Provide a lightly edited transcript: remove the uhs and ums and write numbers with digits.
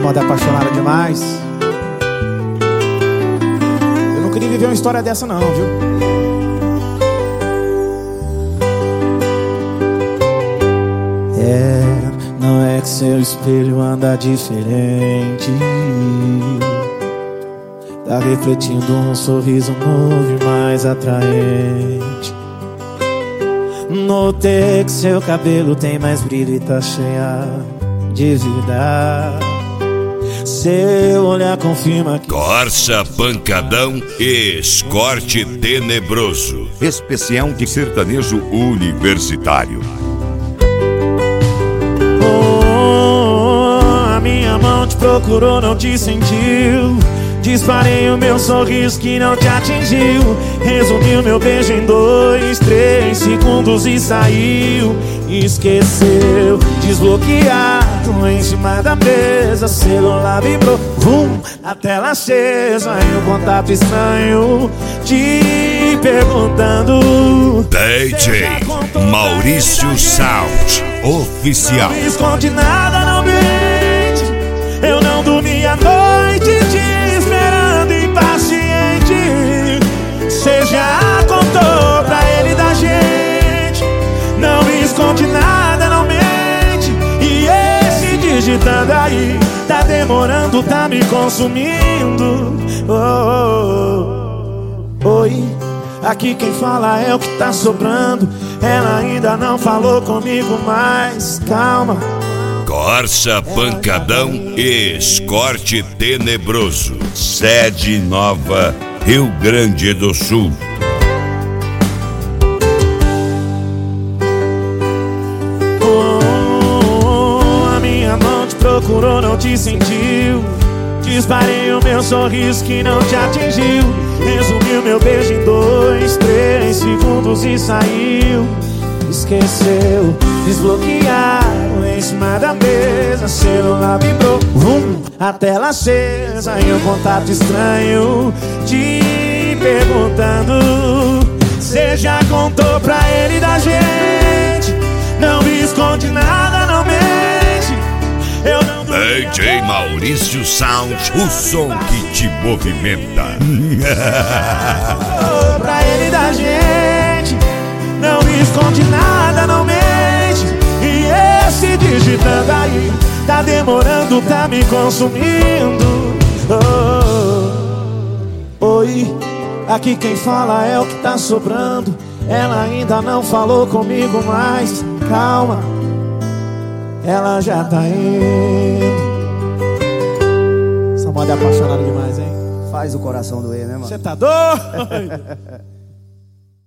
moda apaixonada demais. Eu não queria viver uma história dessa não, viu? Não é que seu espelho anda diferente. Tá refletindo um sorriso novo e mais atraente. Notei que seu cabelo tem mais brilho e tá cheia de vida. Seu olhar confirma que... Corsa, pancadão e escorte tenebroso. Especial de sertanejo universitário. A minha mão te procurou, não te sentiu. Disparei o meu sorriso que não te atingiu. Resumiu meu beijo em 2, 3 segundos e saiu. Esqueceu, desbloqueado em cima da mesa. Celular vibrou, a tela acesa. E um contato estranho te perguntando: DJ Maurício Sound Oficial. Não me esconde nada, não mente. Eu não dormi a noite te esperando impaciente. Cê já contou pra ele da gente. Não me esconde nada, não mente. E esse digitando aí tá demorando, tá me consumindo. Oi, aqui quem fala é o que tá sobrando. Ela ainda não falou comigo, mas calma. Corsa, pancadão e escorte tenebroso. Sede Nova, Rio Grande do Sul. A minha mão te procurou, não te sentiu. Disparei o meu sorriso que não te atingiu. Resumiu meu beijo em 2, 3 segundos e saiu. Esqueceu, desbloquearam em cima da mesa. Celular vibrou, a tela acesa. E um contato estranho te perguntando: cê já contou pra ele da gente? Não me esconde nada, não mente. Eu não DJ Maurício Sound, o som que te movimenta. Pra ele da gente, não me esconde nada, não mente. E esse digitando aí tá demorando, tá me consumindo. Oi, aqui quem fala é o que tá sobrando. Ela ainda não falou comigo, mas calma, ela já tá indo. Essa moda é apaixonada demais, hein? Faz o coração doer, né, mano? Você tá doido?